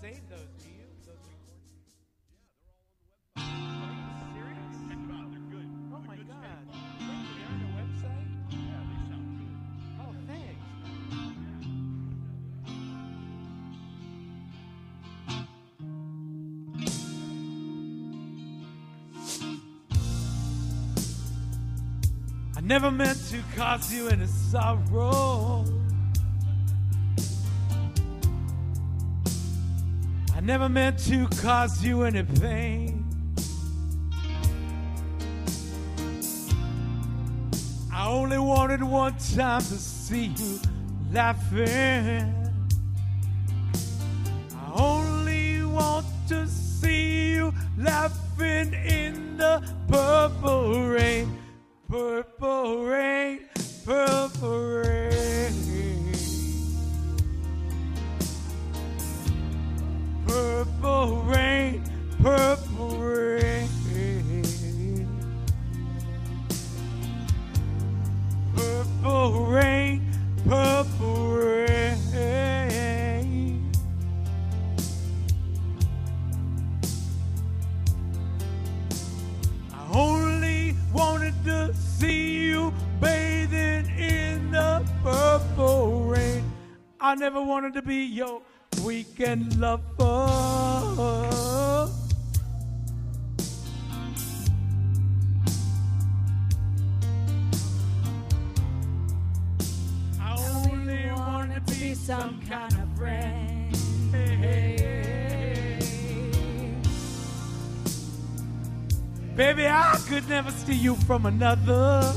save those, do you? Those recordings? Are you serious? They're good. Oh my God. Thank you. They're on the website? Yeah, they sound good. Oh, thanks. I never meant to cause you any sorrow. I never meant to cause you any pain. I only wanted one time to see you laughing. I only want to see you laughing in the purple rain. Purple rain, purple rain. Purple rain, purple rain. Purple rain, purple rain. I only wanted to see you bathing in the purple rain. I never wanted to be your weekend lover. I only wanted to be some kind of friend. Hey, hey, hey. Baby, I could never steal you from another.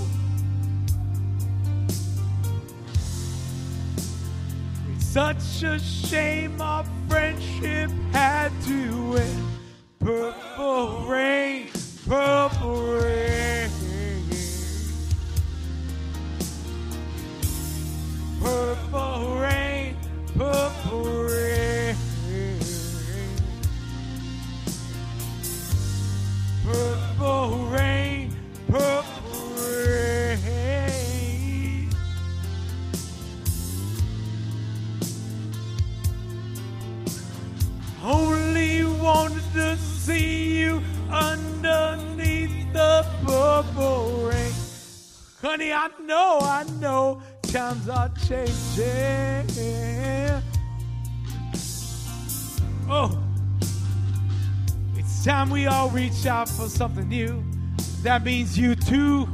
Such a shame our friendship had to end. Purple rain, purple rain. Purple rain, purple rain. Purple rain, purple rain. Only wanted to see you underneath the purple rain. Honey, I know, times are changing. Oh, it's time we all reach out for something new. That means you too.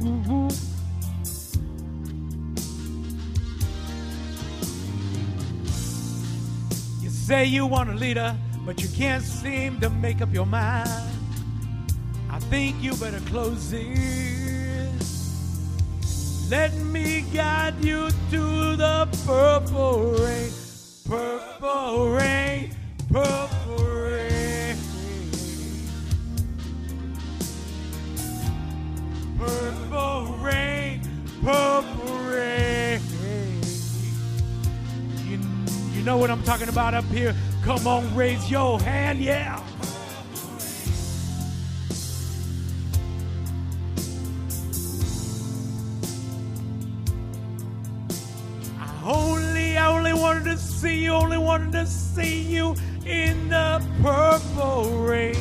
You say you want a leader, but you can't seem to make up your mind. I think you better close it. Let me guide you to the purple rain. Purple rain, purple rain. Purple rain, purple rain. You know what I'm talking about up here? Come on, raise your hand, yeah. I only wanted to see you in the purple rain.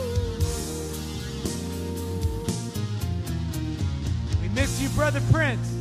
Brother Prince.